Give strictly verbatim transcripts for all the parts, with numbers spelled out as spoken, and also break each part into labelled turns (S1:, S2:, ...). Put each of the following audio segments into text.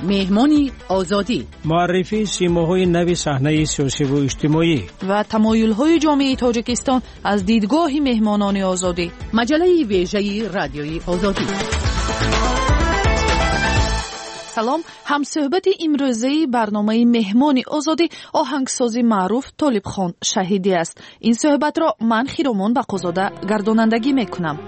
S1: مهمانی آزادی،
S2: معرفی سیماهای نو صحنه سیاسی و اجتماعی
S3: و تمایل‌های جامعه تاجیکستان از دیدگاه مهمانان آزادی.
S1: مجله ویژه رادیوی آزادی.
S3: سلام، همصحبت امروزی برنامه مهمان آزادی آهنگساز معروف طالبخان شهیدی است. این صحبت را من خیرامان بقازاده گردانندگی میکنم.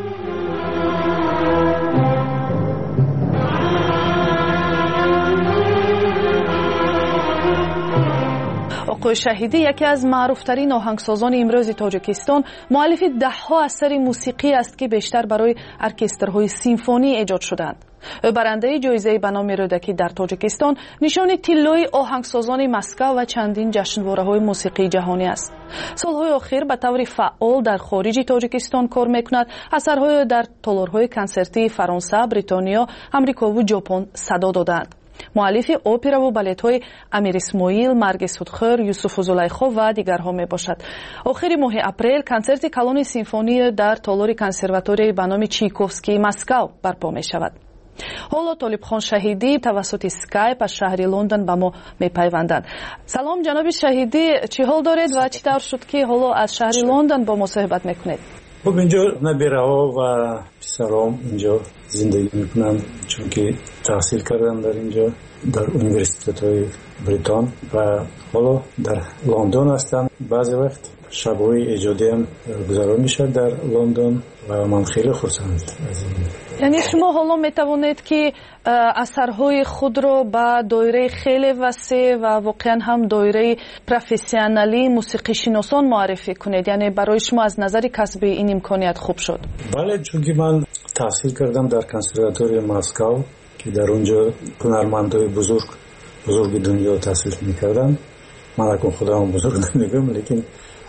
S3: آقای شهیدی یکی از معروفترین آهنگسازان امروز تاجیکستان، مؤلف ده‌ها اثر موسیقی است که بیشتر برای ارکسترهای سیمفونی ایجاد شدند. او برنده جایزه به نام رودکی در تاجیکستان، نشان طلای آهنگسازان مسکو و چندین جشنواره‌های موسیقی جهانی است. سالهای اخیر به طور فعال در خارج تاجیکستان کار میکند. اثرهای در تالارهای کنسرتی فرانسه، بریتانیا، امریکا و ژاپن صدا دادند. مؤلف اپرا و بالت‌های امیر اسماعیل، مرگ سودخور، یوسف و زلیخا و دیگرها می باشد. آخر ماه اپریل کنسرت کلون سیمفونی در تالار کنسرواتوری به نام چایکوفسکی مسکو برپا می شود. حالا طالبخان شهیدی توسط اسکایپ از شهر لندن به ما می پیوندند. سلام جناب شهیدی، چی حال دارید و چطور شد که حالا از شهر لندن با ما صحبت میکنید؟
S4: خب اینجا نبیرها و پسرام اینجا زندگی میکنم، چون که تحصیل کردم در اینجا در اونیورسیتت های بریتان و حالا در لندن هستم. بعضی وقت شبهای ایجادی هم گذران میشه در لندن و من خیلی خرسند از این.
S3: یعنی شما حالا میتوانید که اثرهای خود را به دایره خیلی وسیع و واقعا هم دایره پروفسیونالی موسیقی شناسان معرفی کنید، یعنی برای شما از نظر کسبی این امکانیت خوب شد؟
S4: بله، چون که من تحصیل کردم در کنسرواتوری مسکو که در اونجا هنرمندای بزرگ بزرگ دنیا تحصیل میکردم. من اکنون خودم بزرگ نمیگم، لیکن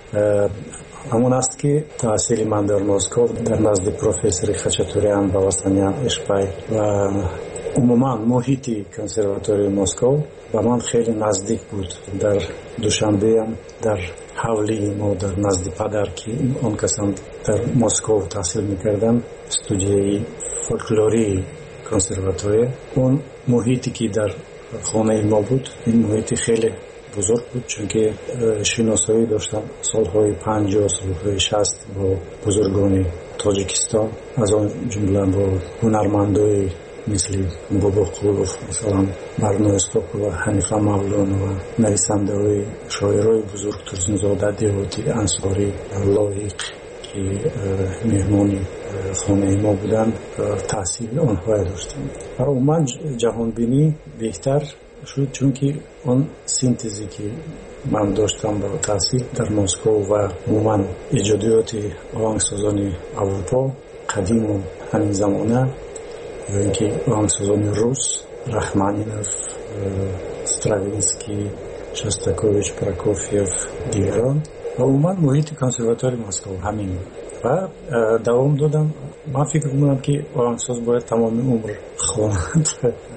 S4: همون است که تحصیل من در مسکو در نزد پروفسور خچاتوریان و وستانیان اشپای و عموما محیطی کنسرواتوری مسکو و من خیلی نزدیک بود. در دوشنبه هم در حولی ما در نزد پدر که اون کسان در مسکو تحصیل میکردم استودیوی فولکلوری کنسرواتوری، اون محیطی که در خانه ما بود این محیطی خیلی بزرگ بود، چون که شناسایی داشتم سالهای پنجاه سالهای شصت با بزرگان تاجیکستان، از آن جمله با هنرمندای مثل بابا قولوف، مثلا مرنو استوکو و حنیفه مولون و نویسنده های شاعرای بزرگ ترسونزاده دیوتی انصاری لاحق که مهمانی خانه ما بودند تحصیل آنها داشتم. و عموما جهانبینی بهتر شد، چون که آن سینتزی که من داشتم با تحصیل در مسکو و عموما ایجادیات آهنگسازان اروپا قدیم و همین زمانه یا اینکه آهنگسازان روس، رحمانینوف، استراوینسکی، شستاکوویچ، پراکوفیف، دیگران و عموما محیط کنسرواتوری مسکو همین و دوام دادم. من فکر می‌کنم که آهنگساز باید تمام عمر خواند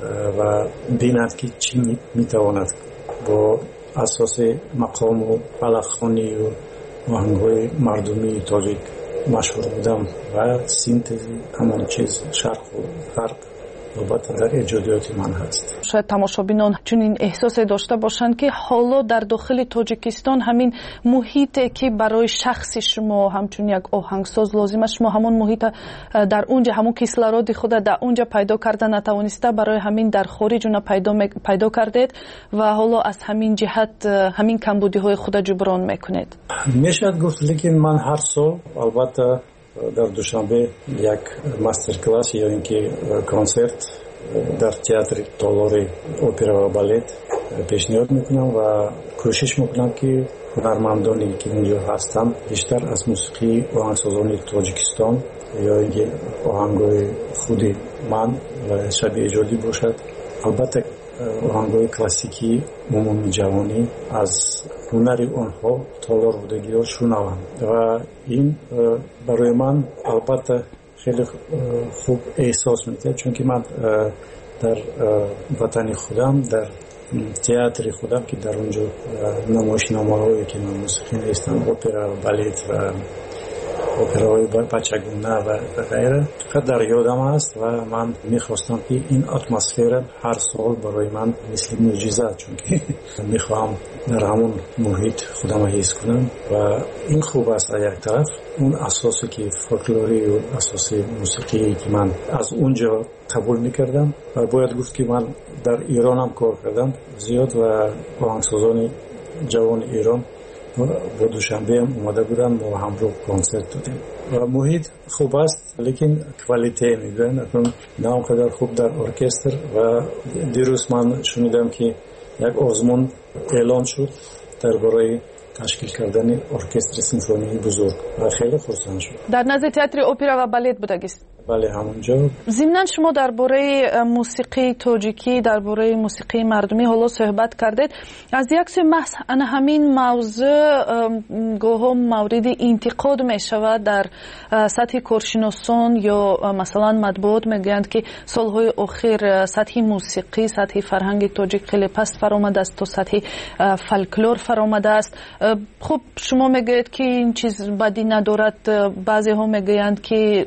S4: و بیند که چی میتواند با اساس مقام و بلخانی و آهنگ‌های مردمی تاجیک مشهور بودم و سینتزی همان چیز شرق و غرب البته در ایجادیات من هست.
S3: شاید تماشابینان چنین احساس داشته باشند که حالا در داخل تاجیکستان همین محیطی که برای شخص شما همچون یک آهنگساز لازم است، شما همون محیط در اونجا همون کیسلارود خود در اونجا پیدا کرده نتوانسته، برای همین در خارج اون پیدا پیدا کردید و حالا از همین جهت همین کمبودی های خود جبران میکنید.
S4: میشد گفت، لیکن من هر سال البته در دوشنبه یک ماستر کلاس یا اینکه کنسرت در تئاتر تالار اپرا و بالت پیشنهاد میکنم و کوشش میکنم که هنرمندانی که اینجا هستن بیشتر از موسیقی آهنگسازان تاجیکستان یا اینکه آهنگای خود من و شبیه ایجادی باشد، البته آهنگای کلاسیکی عمومی جوانی از هنر آنها تالار بودگی ها شنوند و این برای من البته خیلی خوب احساس میده، چون که من در وطن خودم در تئاتر خودم که در اونجا نمایشنامه‌هایی که من موسیقی نیستم، اپرا، بالت و اپراهای بچگونه و غیره فقط در یادم است و من میخواستم که این اتمسفر هر سال برای من مثل معجزه، چون که میخوام در همون محیط خودم حس کنم و این خوب است. از یک طرف اون اساسی که فولکلوری و اساسی موسیقی که من از اونجا قبول میکردم و باید گفت که من در ایران هم کار کردم زیاد و آهنگسازان جوان ایران با دوشنبه هم اومده بودن، ما همراه کنسرت دادیم و محیط خوب است لیکن کوالیته میگن اکنون نه اونقدر خوب در ارکستر. و دیروز من شنیدم که یک آزمون اعلان شد درباره تشکیل کردن ارکستر سیمفونی بزرگ و خیلی خرسند شد.
S3: در نزد تئاتر اپرا و بالت بودگیست؟
S4: بله همونجا.
S3: ضمناً شما درباره موسیقی تاجیکی، درباره موسیقی مردمی حالا صحبت کردید. از یک سو محض همین موضوع گاهی مورد انتقاد می شود در سطح کارشناسان یا مثلا مطبوعات میگویند که سالهای اخیر سطح موسیقی، سطح فرهنگ تاجیک خیلی پست فرآمده است تا سطح فولکلور فرآمده است. خب شما میگویید که این چیز بدی ندارد، بعضی ها میگویند که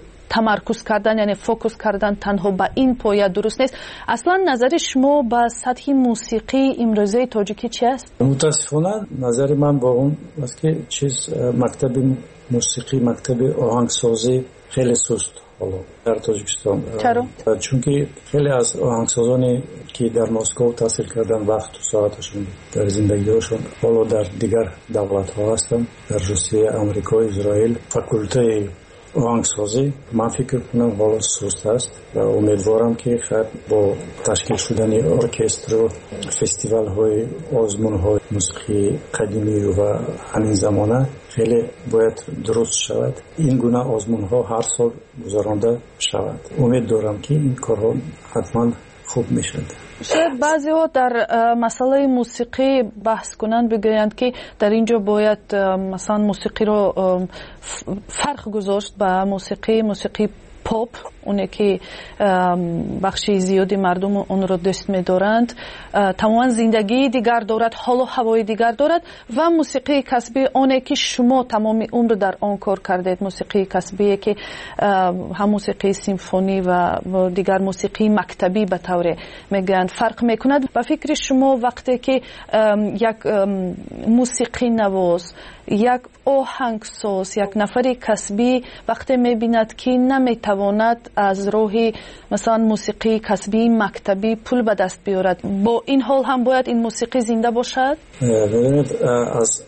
S3: تمرکز کردن یعنی فوکس کردن تنها به این پایه درست نیست. اصلا نظر شما به سطح موسیقی امروزه تاجیکی چی است؟
S4: متاسفانه نظر من با اون است که چیز مکتب موسیقی، مکتب آهنگسازی خیلی سست حالا در تاجیکستان.
S3: چرا؟
S4: چون که خیلی از آهنگسازانی که در مسکو تحصیل کردن وقت و ساعتشون در زندگیشون حالا در دیگر دولت ها هستن، در روسیه، آمریکا، اسرائیل. فاکولته آهنگسازی من فکر کنم حالا سست است و امیدوارم که خیلی با تشکیل شدن ارکستر و فستیوال های، آزمون های موسیقی قدیمی و همین زمانه خیلی باید درست شود. این گونه آزمون ها هر سال گذرانده شود. امید دارم که این کارها حتما خوب میشد.
S3: شاید بعضی ها در مسئله موسیقی بحث کنند بگویند که در اینجا باید مثلا موسیقی رو فرق گذاشت با موسیقی موسیقی پاپ، اونه که بخشی زیادی مردم اون رو دوست می‌دارند، تماما زندگی دیگر دارد، حال و هوای دیگر دارد. و موسیقی کسبی اونه که شما تمام عمر در آن کار کردید، موسیقی کسبی که هم موسیقی سیمفونی و دیگر موسیقی مکتبی به طور میگن فرق میکند. و فکر شما وقتی که یک موسیقی نواز، یک آهنگساز، یک نفر کسبی وقتی میبیند که نمیتواند از راه مثلا موسیقی کسبی مکتبی پول به دست بیارد، با این حال هم باید این موسیقی زنده باشد؟
S4: ببینید از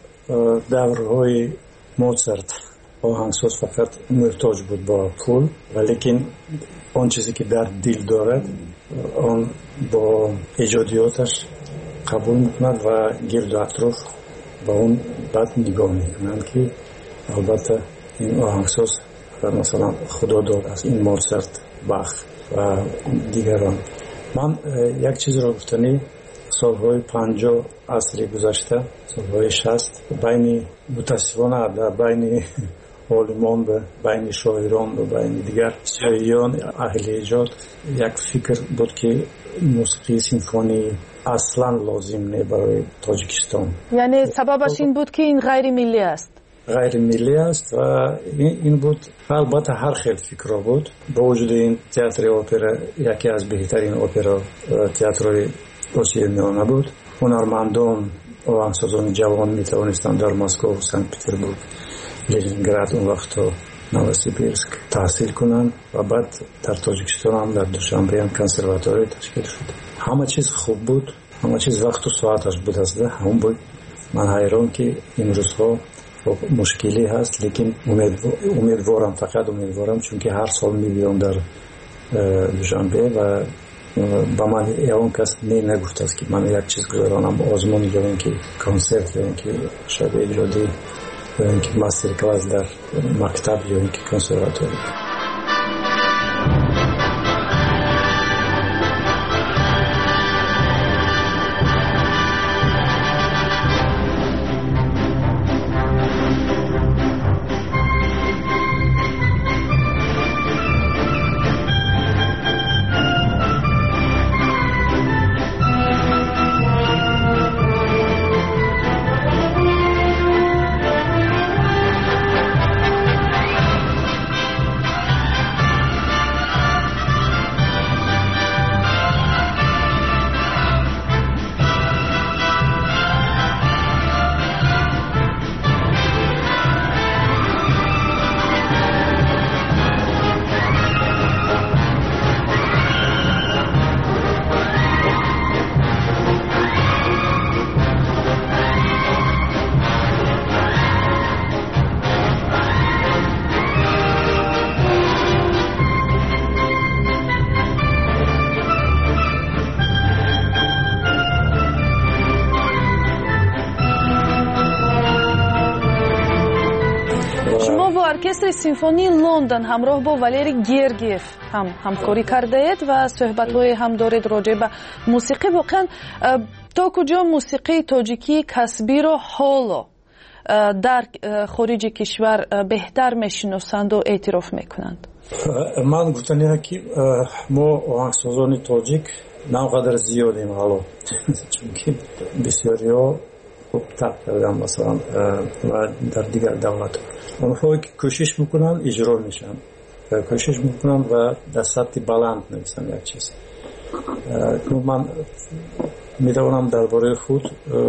S4: دورهای موزارت آهنگساز فقط محتاج بود با پول، ولیکن آن چیزی که در دل دارد آن با ایجادیاتش قبول میکند و گرد و اطراف با اون بعد نگاه میکنند که البته این آهنگساز مثلا خدا داد از این موزارت، باخ و دیگران. من یک چیز را گفتنی سالهای پنجاه عصر گذشته، سالهای شصت بین متاسفانه در بین عالمان و بین شاعران و بین دیگر سیاهیان اهل ایجاد یک فکر بود که موسیقی سیمفونی اصلا لازم نه برای تاجیکستان.
S3: یعنی سببش این بود که این غیر ملی است.
S4: غیر ملی است و این بود. البته هر خیلی فکر بود. با وجود این تئاتر اپرا یکی از بهترین اپرا تئاترهای روسیه میانه بود. هنرمندان و آهنگسازان جوان می توانستند در مسکو، سنت پترزبورگ، لنینگراد اون وقت نووسیبیرسک تحصیل کنند و بعد در تاجیکستان هم در دوشنبه هم کنسرواتوری تشکیل شد. همه چیز خوب بود، همه چیز وقت و ساعتش بود است. هم بود. من حیران که این روزها مشکلی هست، لیکن امیدوارم، فقط امیدوارم، چون که هر سال میبینم در دوشنبه و با من یه کس نه نگفت است که من یک چیز گذارانم آزمون یا اینکه کنسرت یا اینکه شب ایجادی یا اینکه ماستر کلاس در مکتب یا اینکه کنسرواتوری.
S3: ارکستر سیمفونی لندن همراه با والری گرگیف هم همکاری کرده اید و صحبت‌های هم دارید راجع به موسیقی. واقعا تا کجا موسیقی تاجیکی کسبی رو حالا در خارج کشور بهتر میشناسند و اعتراف میکنند؟
S4: من گفتم که ما آهنگسازان تاجیک ناقدر زیادیم حالا چون که بسیاری ها ترک کردن مثلا و در دیگر دولت اونها که کوشش میکنن اجرا میشن، کوشش میکنن و در سطح بلند نویسن یک چیز. من میتوانم درباره خود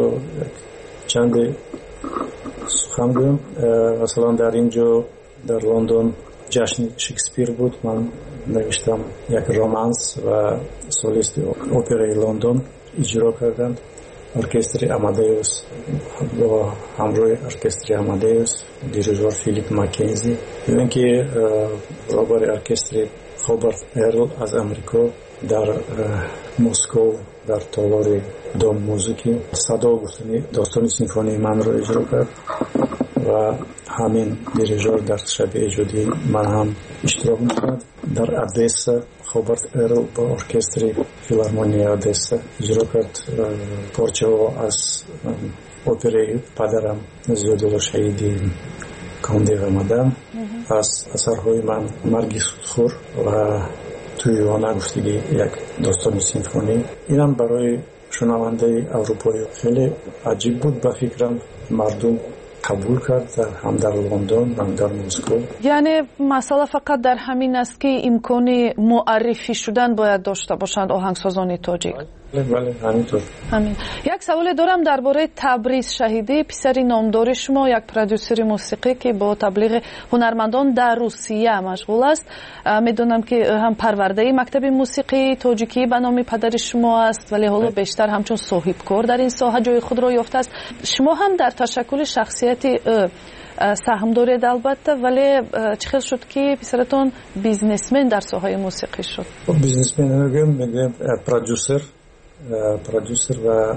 S4: چند سخن گویم. مثلا در اینجا در لندن جشن شکسپیر بود، من نوشتم یک رمانس و سولیست اپرای لندن اجرا کردند. ارکستر امادیوس با همراه ارکستر امادیوس دیریژور فیلیپ مکنزی، دیدن که رابر ارکستر خوبرت ارل از امریکا در مسکو در تالار دام موزیکی صدا گفتنی داستان سیمفونی من رو اجرا کرد و همین دیریژور در شب اجرایی من هم اشتراک می‌کرد. در ادسا خوبرت ارل با ارکستر فیلارمونی ادسا اجرا کرد پارچه ها از اپرای پدرم زیادالله شهیدی کاندی غمدم، از اثرهای من مرگ سودخور و توی وانه گفتگی یک داستان سیمفونی. اینم برای شنونده اروپایی خیلی عجیب بود. به فکرم مردم قبول کرد هم در لندن هم در مسکو.
S3: یعنی مسئله فقط در همین است که امکان معرفی شدن باید داشته باشند آهنگسازان تاجیک.
S4: بله همینطور.
S3: همین. یک سوال دارم درباره تبریز شهیدی، پسری نامدار شما، یک پرودوسر موسیقی که با تبلیغ هنرمندان در روسیه مشغول است. میدونم که هم پرورده مکتب موسیقی تاجیکی به نام پدر شما است، ولی حالا بیشتر همچون صاحبکار در این ساحه جای خود را یافته است. شما هم در تشکل شخصیت سهم دارید البته، ولی چه شد که پسرتون بیزنسمن در ساحه موسیقی شد؟
S4: بیزنسمن میگم پرودوسر پرودوسر و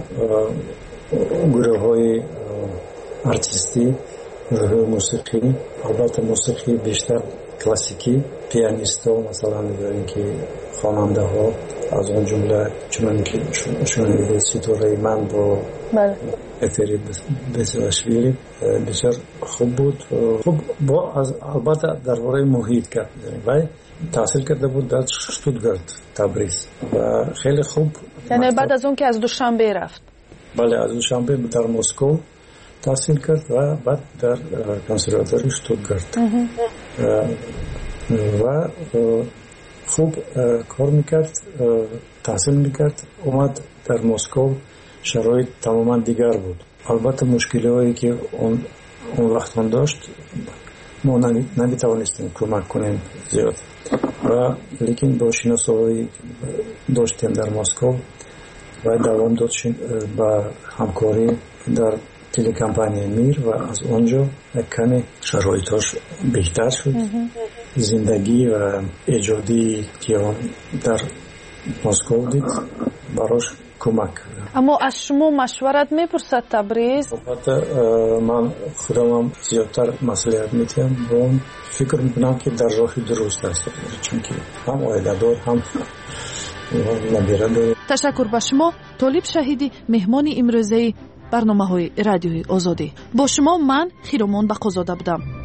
S4: گروه های ارتیستی، گروه های موسیقی، البته موسیقی بیشتر کلاسیکی، پیانیست ها مثلا می‌داریم که خواننده ها از اون جمله چون که شنونده ستاره من با اتری بسیاشویلی بسیار خوب بود. خوب با از البته درباره محیط کرد ولی تحصیل کرده بود در شتوتگارت تبریز و خیلی خوب.
S3: یعنی بعد از اون که از دوشنبه رفت؟
S4: بله از دوشنبه در مسکو تحصیل کرد و بعد در کنسرواتوری شتوتگارت و خوب کار میکرد، تحصیل میکرد. اومد در مسکو شرایط تماما دیگر بود. البته مشکلی هایی که اون اون وقت اون داشت ما نمیتوانستیم کمک کنیم زیاد و لیکن با شناسایی داشتیم در مسکو و دوام داشتیم با همکاری در تلکمپانی میر و از اونجا کمی شرایطش بهتر شد. زندگی و ایجادی که در مسکو دید براش کمک کرد.
S3: اما از شما مشورت میپرسد تبریز؟
S4: من خودم زیادتر مصلحت میتیم و اون فکر میکنم که در راه درست است، چون که هم آیده دار هم نبیره دار.
S3: تشکر به شما طالب شهیدی، مهمان امروزه برنامه های رادیوی آزادی. با شما من خیرمان بقازاده بودم.